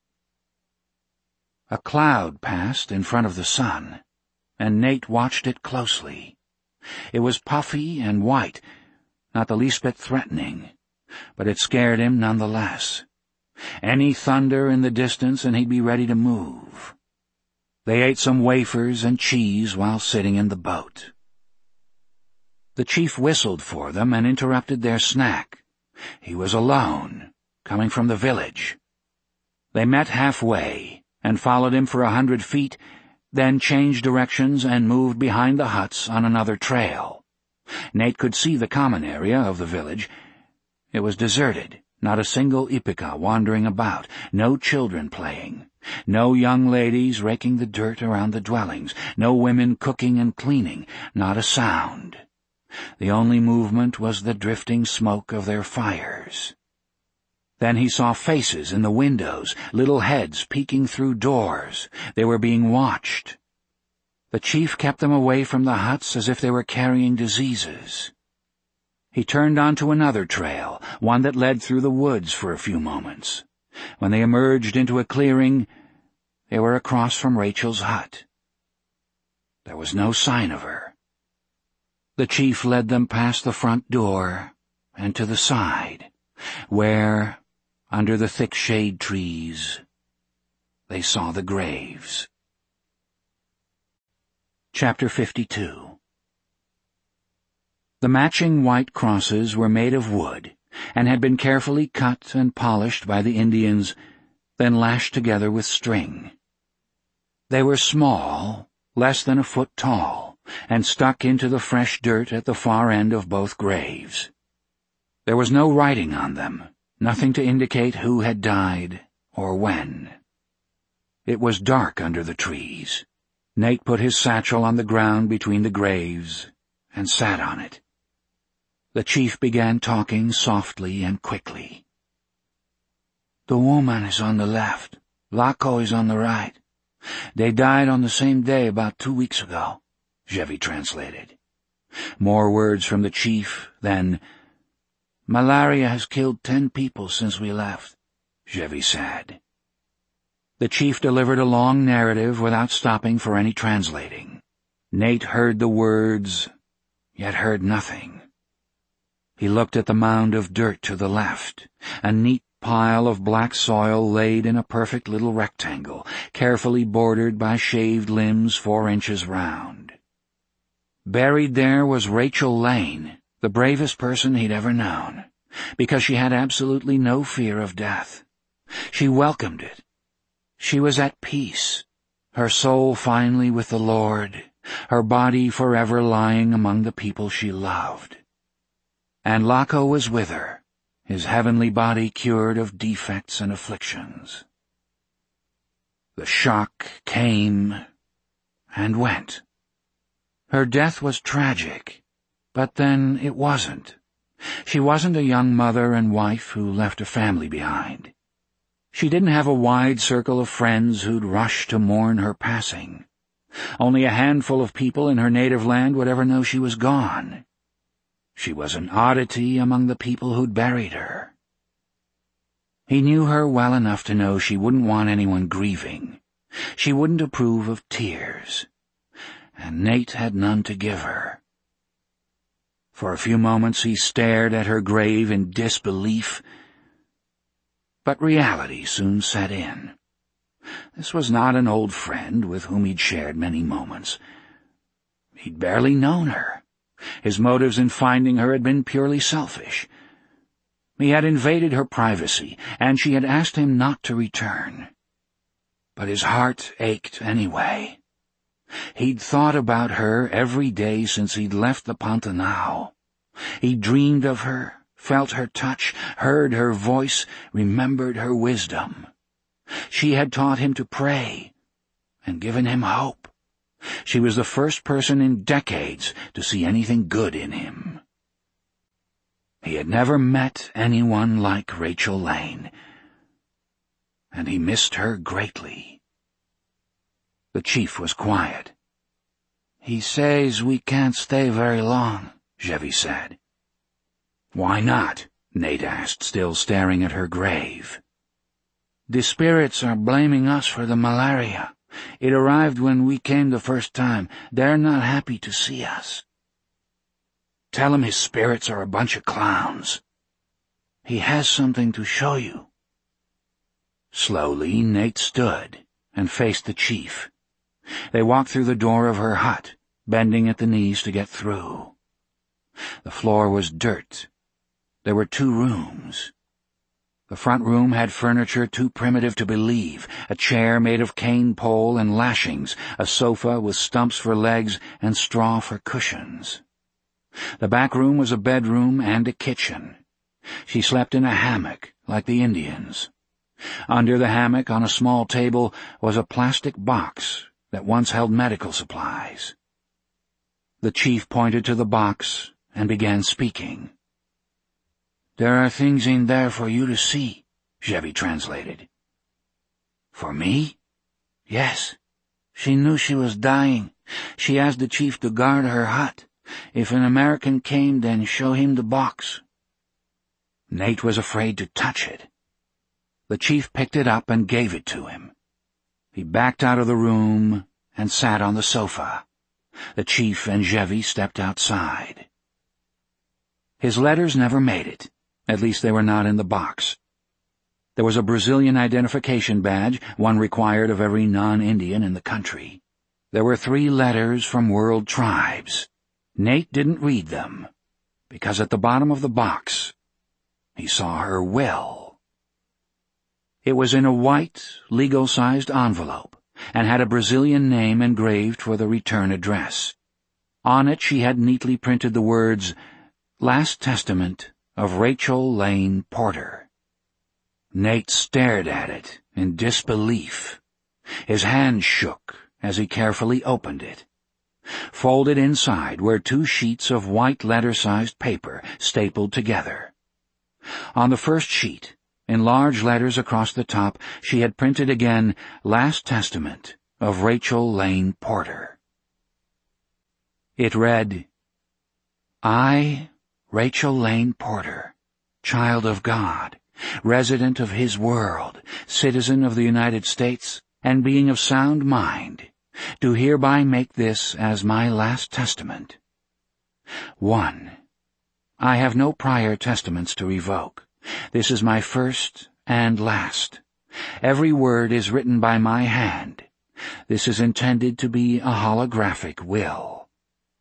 A cloud passed in front of the sun, and Nate watched it closely. It was puffy and white, not the least bit threatening, but it scared him nonetheless. Any thunder in the distance and he'd be ready to move. They ate some wafers and cheese while sitting in the boat. The chief whistled for them and interrupted their snack. He was alone, coming from the village. They met halfway and followed him for 100 feet, then changed directions and moved behind the huts on another trail. Nate could see the common area of the village. It was deserted, not a single Ipika wandering about, no children playing, no young ladies raking the dirt around the dwellings, no women cooking and cleaning, not a sound. The only movement was the drifting smoke of their fires. Then he saw faces in the windows, little heads peeking through doors. They were being watched. The chief kept them away from the huts as if they were carrying diseases. He turned onto another trail, one that led through the woods for a few moments. When they emerged into a clearing, they were across from Rachel's hut. There was no sign of her. The chief led them past the front door and to the side, where, under the thick shade trees, they saw the graves. Chapter 52. The matching white crosses were made of wood and had been carefully cut and polished by the Indians, then lashed together with string. They were small, less than a foot tall, and stuck into the fresh dirt at the far end of both graves. There was no writing on them, nothing to indicate who had died or when. It was dark under the trees. Nate put his satchel on the ground between the graves and sat on it. The chief began talking softly and quickly. "The woman is on the left. Lako is on the right. They died on the same day about 2 weeks ago," Gevi translated. More words from the chief, then, "Malaria has killed 10 people since we left," Gevi said. The chief delivered a long narrative without stopping for any translating. Nate heard the words, yet heard nothing. He looked at the mound of dirt to the left, a neat pile of black soil laid in a perfect little rectangle, carefully bordered by shaved limbs 4 inches round. Buried there was Rachel Lane, the bravest person he'd ever known, because she had absolutely no fear of death. She welcomed it. She was at peace, her soul finally with the Lord, her body forever lying among the people she loved. and Laco was with her, his heavenly body cured of defects and afflictions. The shock came and went. Her death was tragic, but then it wasn't. She wasn't a young mother and wife who left a family behind. She didn't have a wide circle of friends who'd rush to mourn her passing. Only a handful of people in her native land would ever know she was gone. She was an oddity among the people who'd buried her. He knew her well enough to know she wouldn't want anyone grieving. She wouldn't approve of tears. And Nate had none to give her. For a few moments he stared at her grave in disbelief, but reality soon set in. This was not an old friend with whom he'd shared many moments. He'd barely known her. His motives in finding her had been purely selfish. He had invaded her privacy, and she had asked him not to return. But his heart ached anyway. He'd thought about her every day since he'd left the Pantanal. He'd dreamed of her, felt her touch, heard her voice, remembered her wisdom. She had taught him to pray and given him hope. She was the first person in decades to see anything good in him. He had never met anyone like Rachel Lane, and he missed her greatly. The chief was quiet. "He says we can't stay very long," Gevi said. "Why not?" Nate asked, still staring at her grave. "The spirits are blaming us for the malaria. It arrived when we came the first time. They're not happy to see us." "Tell him his spirits are a bunch of clowns. He has something to show you." Slowly, Nate stood and faced the chief. They walked through the door of her hut, bending at the knees to get through. The floor was dirt. There were 2 rooms. The front room had furniture too primitive to believe, a chair made of cane pole and lashings, a sofa with stumps for legs and straw for cushions. The back room was a bedroom and a kitchen. She slept in a hammock, like the Indians. Under the hammock, on a small table, was a plastic box that once held medical supplies. The chief pointed to the box and began speaking. "There are things in there for you to see," Gevi translated. "For me?" "Yes. She knew she was dying. She asked the chief to guard her hut. If an American came, then show him the box." Nate was afraid to touch it. The chief picked it up and gave it to him. He backed out of the room and sat on the sofa. The chief and Gevi stepped outside. His letters never made it. At least they were not in the box. There was a Brazilian identification badge, one required of every non-Indian in the country. There were 3 letters from world tribes. Nate didn't read them, because at the bottom of the box he saw her will. It was in a white, legal-sized envelope, and had a Brazilian name engraved for the return address. On it she had neatly printed the words, "Last Testament of Rachel Lane Porter." Nate stared at it in disbelief. His hand shook as he carefully opened it. Folded inside were 2 sheets of white letter-sized paper stapled together. On the first sheet, in large letters across the top, she had printed again, "Last Testament of Rachel Lane Porter." It read, "I, Rachel Lane Porter, child of God, resident of His world, citizen of the United States, and being of sound mind, do hereby make this as my last testament. 1. I have no prior testaments to revoke. This is my first and last. Every word is written by my hand. This is intended to be a holographic will.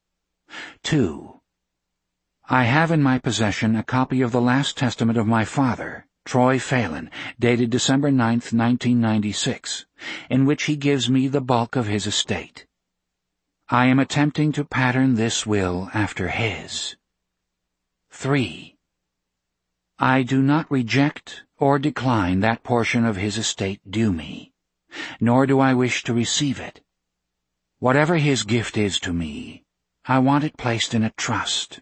2. I have in my possession a copy of the last testament of my father, Troy Phelan, dated December 9th, 1996, in which he gives me the bulk of his estate. I am attempting to pattern this will after his. 3. I do not reject or decline that portion of his estate due me, nor do I wish to receive it. Whatever his gift is to me, I want it placed in a trust.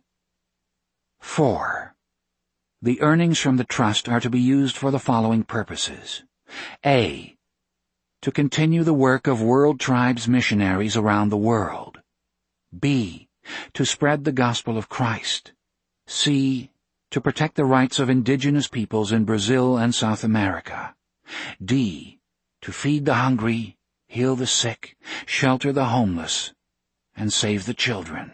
4. The earnings from the trust are to be used for the following purposes. A. To continue the work of World Tribes missionaries around the world. B. To spread the gospel of Christ. C. To protect the rights of indigenous peoples in Brazil and South America. D. To feed the hungry, heal the sick, shelter the homeless, and save the children.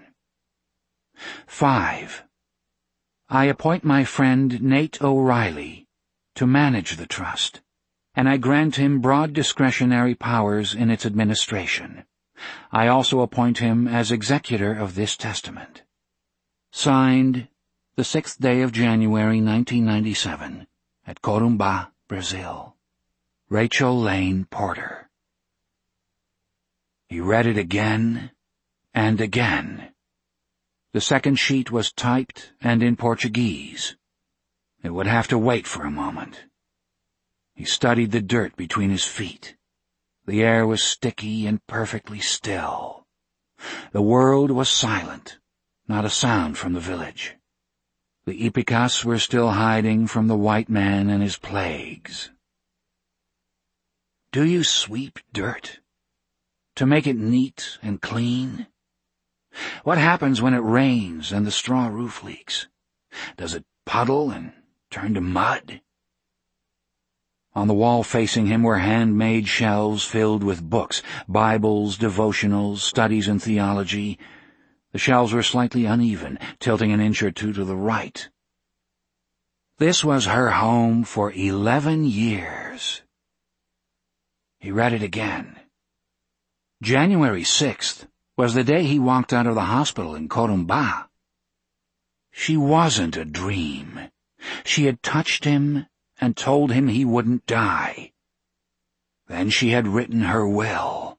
5. I appoint my friend Nate O'Reilly to manage the trust, and I grant him broad discretionary powers in its administration. I also appoint him as executor of this testament. Signed, the 6th day of January, 1997, at Corumbá, Brazil. Rachel Lane Porter. He read it again and again. The second sheet was typed and in Portuguese. It would have to wait for a moment. He studied the dirt between his feet. The air was sticky and perfectly still. The world was silent, not a sound from the village. The Ipicas were still hiding from the white man and his plagues. Do you sweep dirt to make it neat and clean? What happens when it rains and the straw roof leaks? Does it puddle and turn to mud? On the wall facing him were handmade shelves filled with books, Bibles, devotionals, studies in theology. The shelves were slightly uneven, tilting an inch or two to the right. This was her home for 11 years. He read it again. January 6th was the day he walked out of the hospital in Corumbá. She wasn't a dream. She had touched him and told him he wouldn't die. Then she had written her will.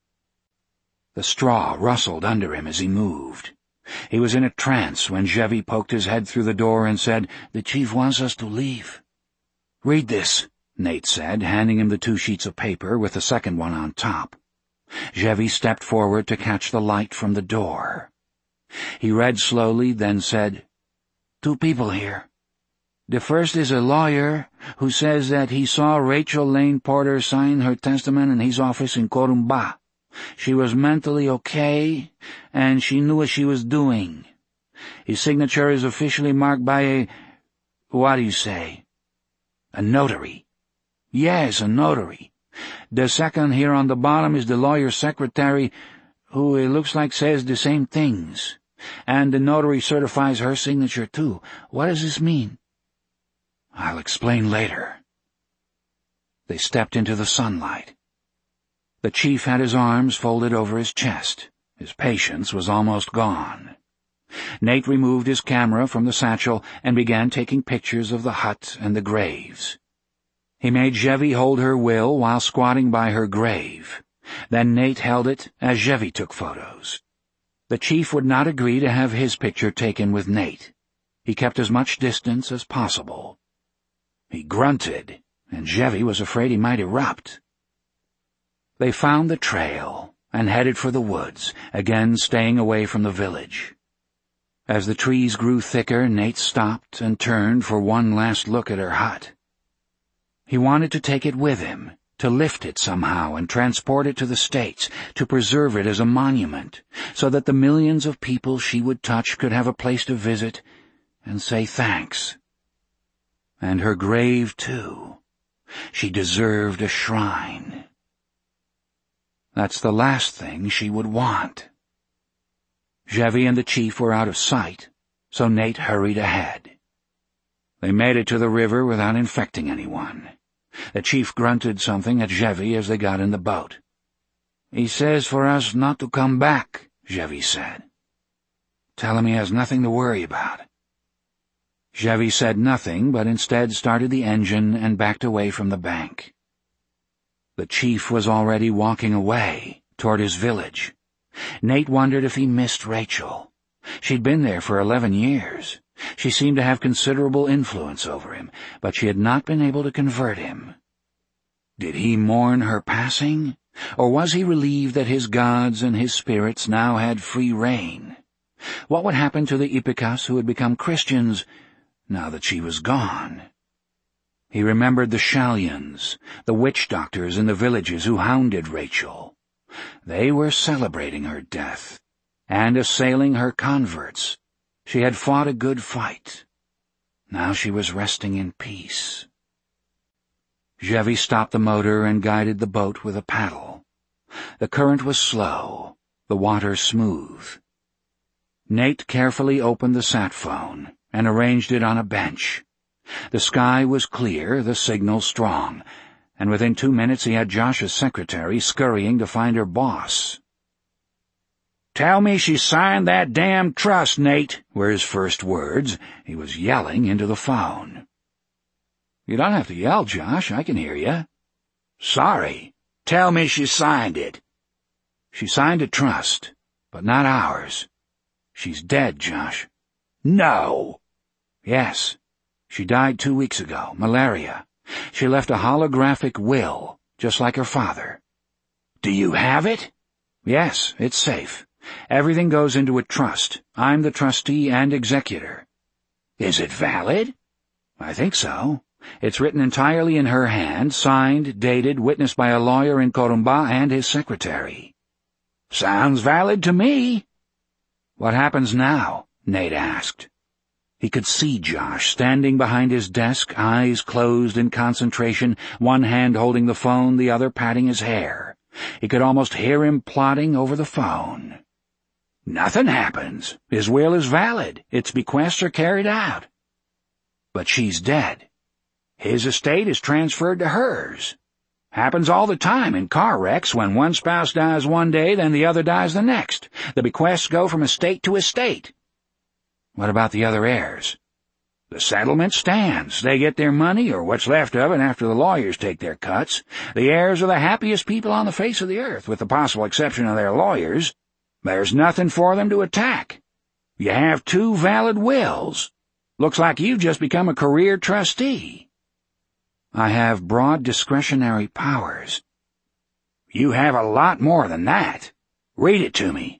The straw rustled under him as he moved. He was in a trance when Jevi poked his head through the door and said, "The chief wants us to leave." "Read this," Nate said, handing him the 2 sheets of paper with the second one on top. Jevi stepped forward to catch the light from the door. He read slowly, then said, "2 people here. The first is a lawyer who says that he saw Rachel Lane Porter sign her testament in his office in Corumbá. She was mentally okay, and she knew what she was doing. His signature is officially marked by a, what do you say? A notary. Yes, a notary. The second here on the bottom is the lawyer's secretary, who it looks like says the same things. And the notary certifies her signature too. What does this mean?" "I'll explain later." They stepped into the sunlight. The chief had his arms folded over his chest. His patience was almost gone. Nate removed his camera from the satchel and began taking pictures of the hut and the graves. He made Jevi hold her will while squatting by her grave. Then Nate held it as Jevi took photos. The chief would not agree to have his picture taken with Nate. He kept as much distance as possible. He grunted, and Jevi was afraid he might erupt. They found the trail and headed for the woods, again staying away from the village. As the trees grew thicker, Nate stopped and turned for one last look at her hut. He wanted to take it with him, to lift it somehow and transport it to the States, to preserve it as a monument, so that the millions of people she would touch could have a place to visit and say thanks. And her grave, too. She deserved a shrine. That's the last thing she would want. Jevi and the chief were out of sight, so Nate hurried ahead. They made it to the river without infecting anyone. The chief grunted something at Jevi as they got in the boat. "He says for us not to come back," Jevi said. "Tell him he has nothing to worry about." Jevi said nothing, but instead started the engine and backed away from the bank. The chief was already walking away, toward his village. Nate wondered if he missed Rachel. She'd been there for 11 years, She seemed to have considerable influence over him, but she had not been able to convert him. Did he mourn her passing, or was he relieved that his gods and his spirits now had free rein? What would happen to the Ipikas who had become Christians now that she was gone? He remembered the Shalians, the witch doctors in the villages who hounded Rachel. They were celebrating her death and assailing her converts. She had fought a good fight. Now she was resting in peace. Gevi stopped the motor and guided the boat with a paddle. The current was slow, the water smooth. Nate carefully opened the sat phone and arranged it on a bench. The sky was clear, the signal strong, and within 2 minutes he had Josh's secretary scurrying to find her boss. "Tell me she signed that damn trust, Nate," were his first words. He was yelling into the phone. "You don't have to yell, Josh. I can hear you." "Sorry. Tell me she signed it." "She signed a trust, but not ours. She's dead, Josh." "No." "Yes. She died 2 weeks ago, malaria. She left a holographic will, just like her father." "Do you have it?" "Yes, it's safe. Everything goes into a trust. I'm the trustee and executor." "Is it valid?" "I think so. It's written entirely in her hand, signed, dated, witnessed by a lawyer in Corumba and his secretary." "Sounds valid to me." "What happens now?" Nate asked. He could see Josh standing behind his desk, eyes closed in concentration, one hand holding the phone, the other patting his hair. He could almost hear him plotting over the phone. "Nothing happens. His will is valid. Its bequests are carried out." "But she's dead." "His estate is transferred to hers. Happens all the time in car wrecks. When one spouse dies one day, then the other dies the next. The bequests go from estate to estate." "What about the other heirs?" "The settlement stands. They get their money, or what's left of it, after the lawyers take their cuts. The heirs are the happiest people on the face of the earth, with the possible exception of their lawyers. There's nothing for them to attack. You have 2 valid wills. Looks like you've just become a career trustee." "I have broad discretionary powers." "You have a lot more than that. Read it to me."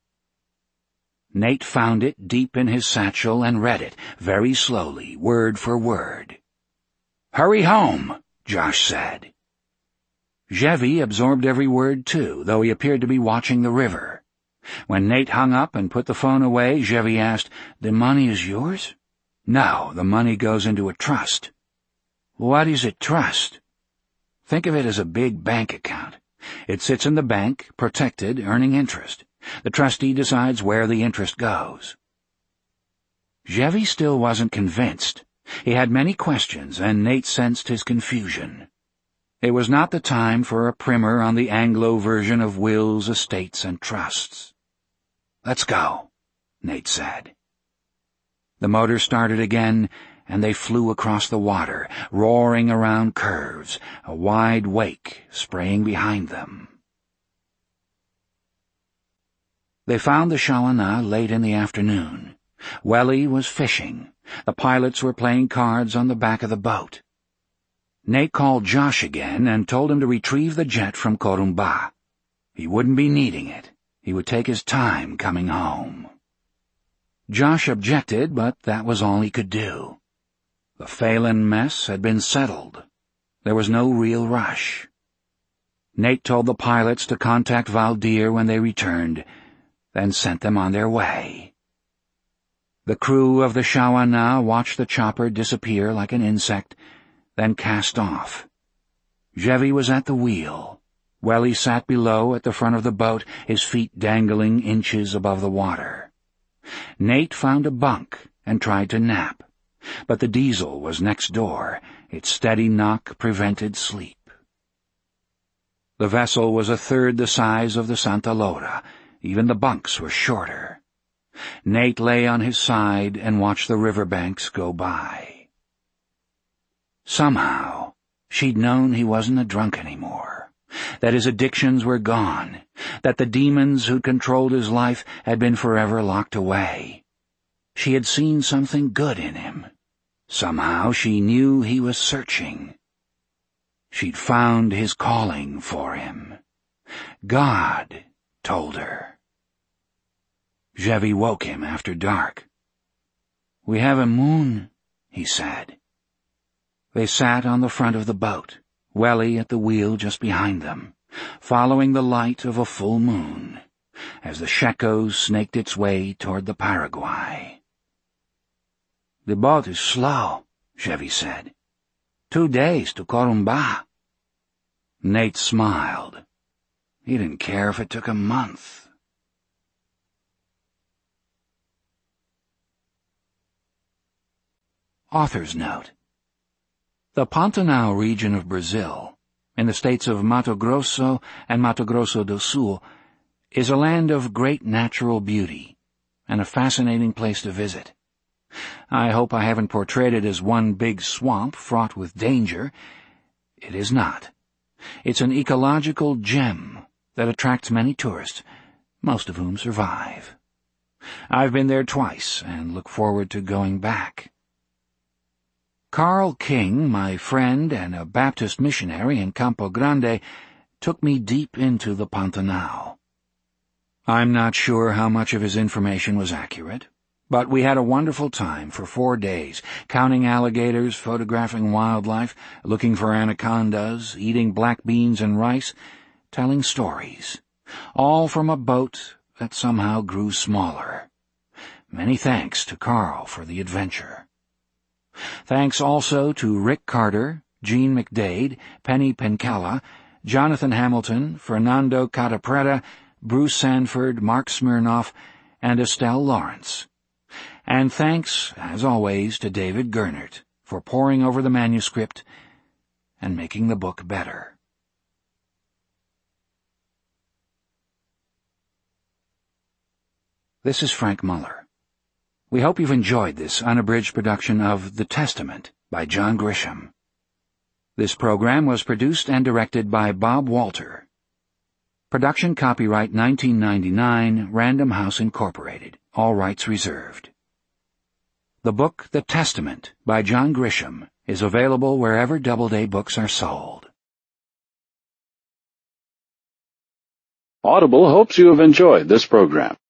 Nate found it deep in his satchel and read it, very slowly, word for word. "Hurry home," Josh said. Gevi absorbed every word, too, though he appeared to be watching the river. When Nate hung up and put the phone away, Gevi asked, "The money is yours?" "No, the money goes into a trust." "What is a trust?" "Think of it as a big bank account. It sits in the bank, protected, earning interest. The trustee decides where the interest goes." Gevi still wasn't convinced. He had many questions, and Nate sensed his confusion. It was not the time for a primer on the Anglo version of wills, estates, and trusts. "Let's go," Nate said. The motor started again, and they flew across the water, roaring around curves, a wide wake spraying behind them. They found the Shawana late in the afternoon. Welly was fishing. The pilots were playing cards on the back of the boat. Nate called Josh again and told him to retrieve the jet from Corumba. He wouldn't be needing it. He would take his time coming home. Josh objected, but that was all he could do. The Phelan mess had been settled. There was no real rush. Nate told the pilots to contact Valdir when they returned, then sent them on their way. The crew of the Shawana watched the chopper disappear like an insect, then cast off. Gevi was at the wheel. Welly sat below at the front of the boat, his feet dangling inches above the water. Nate found a bunk and tried to nap, but the diesel was next door. Its steady knock prevented sleep. The vessel was a third the size of the Santa Laura. Even the bunks were shorter. Nate lay on his side and watched the riverbanks go by. Somehow, she'd known he wasn't a drunk anymore, that his addictions were gone, that the demons who'd controlled his life had been forever locked away. She had seen something good in him. Somehow she knew he was searching. She'd found his calling for him. God told her. Gevi woke him after dark. "We have a moon," he said. They sat on the front of the boat, Welly at the wheel just behind them, following the light of a full moon, as the Shekos snaked its way toward the Paraguay. "The boat is slow," Gevi said. 2 days to Corumbá." Nate smiled. He didn't care if it took a month. Author's note. The Pantanal region of Brazil, in the states of Mato Grosso and Mato Grosso do Sul, is a land of great natural beauty and a fascinating place to visit. I hope I haven't portrayed it as one big swamp fraught with danger. It is not. It's an ecological gem that attracts many tourists, most of whom survive. I've been there twice and look forward to going back. Carl King, my friend and a Baptist missionary in Campo Grande, took me deep into the Pantanal. I'm not sure how much of his information was accurate, but we had a wonderful time for 4 days, counting alligators, photographing wildlife, looking for anacondas, eating black beans and rice, telling stories, all from a boat that somehow grew smaller. Many thanks to Carl for the adventure. Thanks also to Rick Carter, Jean McDade, Penny Pencala, Jonathan Hamilton, Fernando Catapreda, Bruce Sanford, Mark Smirnoff, and Estelle Lawrence. And thanks, as always, to David Gernert for poring over the manuscript and making the book better. This is Frank Muller. We hope you've enjoyed this unabridged production of The Testament by John Grisham. This program was produced and directed by Bob Walter. Production copyright 1999, Random House Incorporated. All rights reserved. The book The Testament by John Grisham is available wherever Doubleday books are sold. Audible hopes you have enjoyed this program.